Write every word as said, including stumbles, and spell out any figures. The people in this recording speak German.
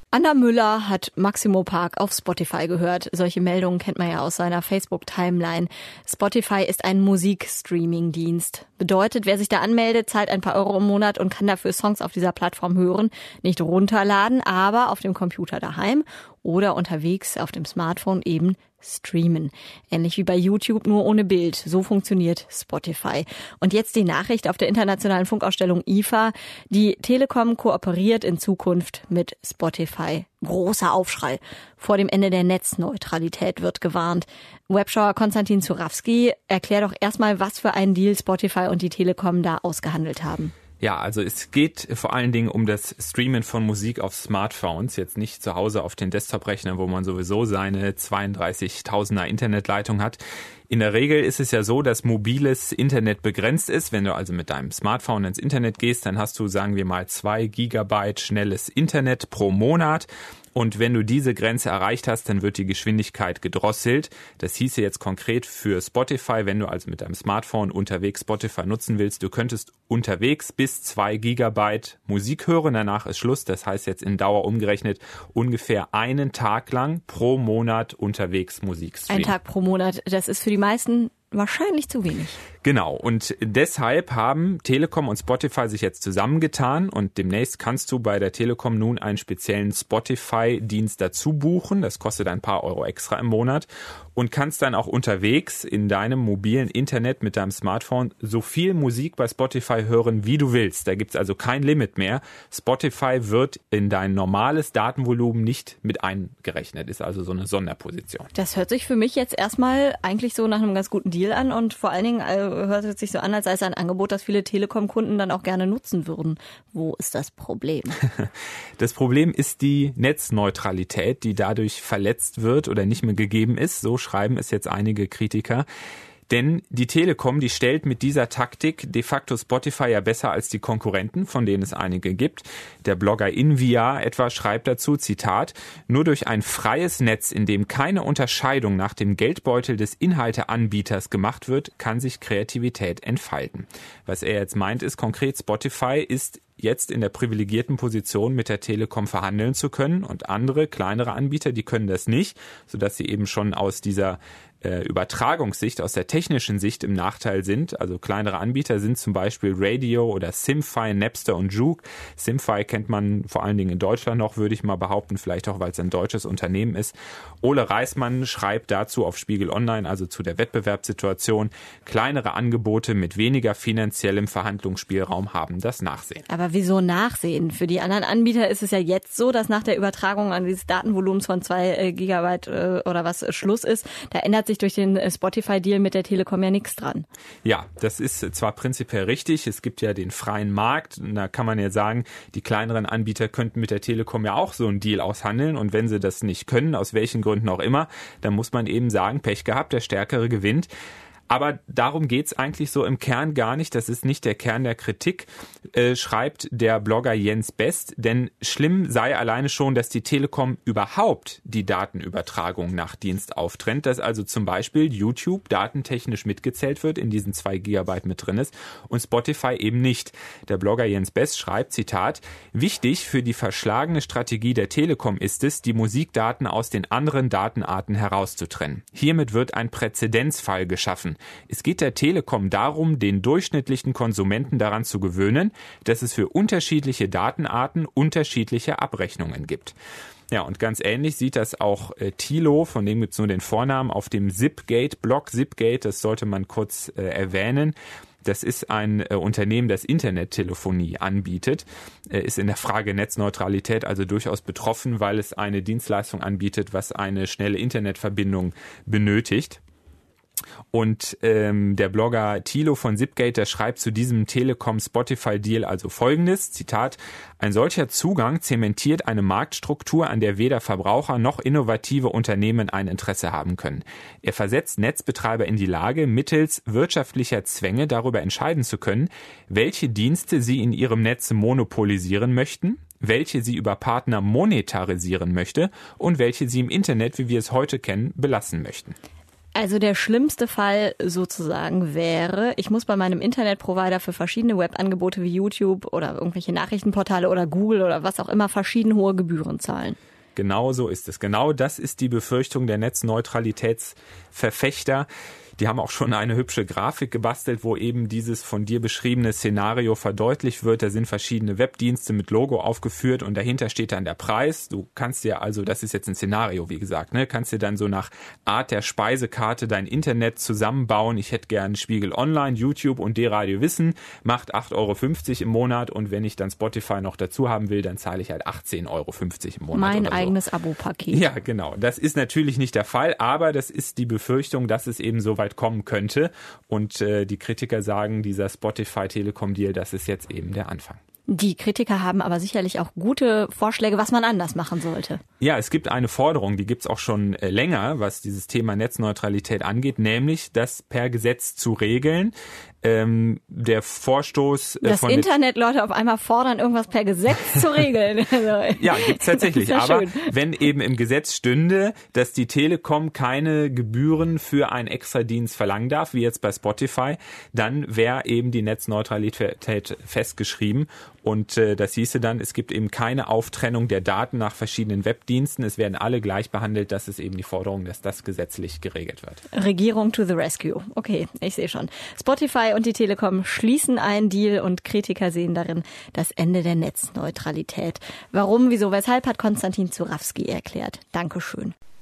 Anna Müller hat Maximo Park auf Spotify gehört. Solche Meldungen kennt man ja aus seiner Facebook-Timeline. Spotify ist ein Musikstreaming-Dienst. Bedeutet, wer sich da anmeldet, zahlt ein paar Euro im Monat und kann dafür Songs auf dieser Plattform hören. Nicht runterladen, aber auf dem Computer daheim oder unterwegs auf dem Smartphone eben streamen. Ähnlich wie bei YouTube, nur ohne Bild. So funktioniert Spotify. Und jetzt die Nachricht auf der internationalen Funkausstellung I F A. Die Telekom kooperiert in Zukunft mit Spotify. Großer Aufschrei. Vor dem Ende der Netzneutralität wird gewarnt. Webschauer Konstantin Zurawski, erklär doch erstmal, was für einen Deal Spotify und die Telekom da ausgehandelt haben. Ja, also es geht vor allen Dingen um das Streamen von Musik auf Smartphones, jetzt nicht zu Hause auf den Desktop-Rechnern, wo man sowieso seine zweiunddreißigtausender Internetleitung hat. In der Regel ist es ja so, dass mobiles Internet begrenzt ist. Wenn du also mit deinem Smartphone ins Internet gehst, dann hast du, sagen wir mal, zwei Gigabyte schnelles Internet pro Monat. Und wenn du diese Grenze erreicht hast, dann wird die Geschwindigkeit gedrosselt. Das hieße jetzt konkret für Spotify, wenn du also mit deinem Smartphone unterwegs Spotify nutzen willst, du könntest unterwegs bis zwei Gigabyte Musik hören, danach ist Schluss. Das heißt jetzt in Dauer umgerechnet ungefähr einen Tag lang pro Monat unterwegs Musik streamen. Ein Tag pro Monat, das ist für die meisten wahrscheinlich zu wenig. Genau, und deshalb haben Telekom und Spotify sich jetzt zusammengetan und demnächst kannst du bei der Telekom nun einen speziellen Spotify-Dienst dazu buchen. Das kostet ein paar Euro extra im Monat und kannst dann auch unterwegs in deinem mobilen Internet mit deinem Smartphone so viel Musik bei Spotify hören, wie du willst. Da gibt's also kein Limit mehr. Spotify wird in dein normales Datenvolumen nicht mit eingerechnet, ist also so eine Sonderposition. Das hört sich für mich jetzt erstmal eigentlich so nach einem ganz guten Deal an und vor allen Dingen äh, hört es sich so an, als sei es ein Angebot, das viele Telekom-Kunden dann auch gerne nutzen würden. Wo ist das Problem? Das Problem ist die Netzneutralität, die dadurch verletzt wird oder nicht mehr gegeben ist. So schreiben es jetzt einige Kritiker. Denn die Telekom, die stellt mit dieser Taktik de facto Spotify ja besser als die Konkurrenten, von denen es einige gibt. Der Blogger Invia etwa schreibt dazu, Zitat, nur durch ein freies Netz, in dem keine Unterscheidung nach dem Geldbeutel des Inhalteanbieters gemacht wird, kann sich Kreativität entfalten. Was er jetzt meint, ist konkret, Spotify ist jetzt in der privilegierten Position, mit der Telekom verhandeln zu können und andere, kleinere Anbieter, die können das nicht, sodass sie eben schon aus dieser äh, Übertragungssicht, aus der technischen Sicht im Nachteil sind. Also kleinere Anbieter sind zum Beispiel Radio oder Simfy, Napster und Juke. Simfy kennt man vor allen Dingen in Deutschland noch, würde ich mal behaupten, vielleicht auch, weil es ein deutsches Unternehmen ist. Ole Reismann schreibt dazu auf Spiegel Online, also zu der Wettbewerbssituation, kleinere Angebote mit weniger finanziellem Verhandlungsspielraum haben das Nachsehen. Aber wieso Nachsehen? Für die anderen Anbieter ist es ja jetzt so, dass nach der Übertragung an dieses Datenvolumens von zwei Gigabyte äh, oder was Schluss ist, da ändert sich durch den Spotify-Deal mit der Telekom ja nichts dran. Ja, das ist zwar prinzipiell richtig, es gibt ja den freien Markt, da kann man ja sagen, die kleineren Anbieter könnten mit der Telekom ja auch so einen Deal aushandeln und wenn sie das nicht können, aus welchen Gründen auch immer, dann muss man eben sagen, Pech gehabt, der Stärkere gewinnt. Aber darum geht's eigentlich so im Kern gar nicht. Das ist nicht der Kern der Kritik, äh, schreibt der Blogger Jens Best. Denn schlimm sei alleine schon, dass die Telekom überhaupt die Datenübertragung nach Dienst auftrennt. Dass also zum Beispiel YouTube datentechnisch mitgezählt wird, in diesen zwei Gigabyte mit drin ist und Spotify eben nicht. Der Blogger Jens Best schreibt, Zitat, wichtig für die verschlagene Strategie der Telekom ist es, die Musikdaten aus den anderen Datenarten herauszutrennen. Hiermit wird ein Präzedenzfall geschaffen. Es geht der Telekom darum, den durchschnittlichen Konsumenten daran zu gewöhnen, dass es für unterschiedliche Datenarten unterschiedliche Abrechnungen gibt. Ja, und ganz ähnlich sieht das auch äh, Thilo, von dem gibt es nur den Vornamen, auf dem Zipgate-Blog. Zipgate, das sollte man kurz äh, erwähnen. Das ist ein äh, Unternehmen, das Internettelefonie anbietet, äh, ist in der Frage Netzneutralität also durchaus betroffen, weil es eine Dienstleistung anbietet, was eine schnelle Internetverbindung benötigt. Und ähm, der Blogger Thilo von Zipgate, der schreibt zu diesem Telekom-Spotify-Deal also Folgendes, Zitat, ein solcher Zugang zementiert eine Marktstruktur, an der weder Verbraucher noch innovative Unternehmen ein Interesse haben können. Er versetzt Netzbetreiber in die Lage, mittels wirtschaftlicher Zwänge darüber entscheiden zu können, welche Dienste sie in ihrem Netz monopolisieren möchten, welche sie über Partner monetarisieren möchte und welche sie im Internet, wie wir es heute kennen, belassen möchten. Also der schlimmste Fall sozusagen wäre, ich muss bei meinem Internetprovider für verschiedene Webangebote wie YouTube oder irgendwelche Nachrichtenportale oder Google oder was auch immer verschieden hohe Gebühren zahlen. Genau so ist es. Genau das ist die Befürchtung der Netzneutralitätsverfechter. Die haben auch schon eine hübsche Grafik gebastelt, wo eben dieses von dir beschriebene Szenario verdeutlicht wird. Da sind verschiedene Webdienste mit Logo aufgeführt und dahinter steht dann der Preis. Du kannst dir also, das ist jetzt ein Szenario, wie gesagt, ne, kannst dir dann so nach Art der Speisekarte dein Internet zusammenbauen. Ich hätte gern Spiegel Online, YouTube und D-Radio Wissen, macht acht Euro fünfzig im Monat und wenn ich dann Spotify noch dazu haben will, dann zahle ich halt achtzehn Euro fünfzig im Monat. Mein oder eigenes so. Abo-Paket. Ja, genau. Das ist natürlich nicht der Fall, aber das ist die Befürchtung, dass es eben so weit kommen könnte. Und äh, die Kritiker sagen, dieser Spotify-Telekom-Deal, das ist jetzt eben der Anfang. Die Kritiker haben aber sicherlich auch gute Vorschläge, was man anders machen sollte. Ja, es gibt eine Forderung, die gibt es auch schon äh, länger, was dieses Thema Netzneutralität angeht, nämlich das per Gesetz zu regeln. Ähm, der Vorstoß äh, das von Internetleute auf einmal fordern, irgendwas per Gesetz zu regeln. Ja, gibt's tatsächlich. Ja aber schön. Wenn eben im Gesetz stünde, dass die Telekom keine Gebühren für einen Extradienst verlangen darf, wie jetzt bei Spotify, dann wäre eben die Netzneutralität festgeschrieben. Und äh, das hieße dann, es gibt eben keine Auftrennung der Daten nach verschiedenen Webdiensten. Es werden alle gleich behandelt. Das ist eben die Forderung, dass das gesetzlich geregelt wird. Regierung to the rescue. Okay, ich sehe schon. Spotify und die Telekom schließen einen Deal und Kritiker sehen darin das Ende der Netzneutralität. Warum, wieso, weshalb, hat Konstantin Zurawski erklärt. Dankeschön.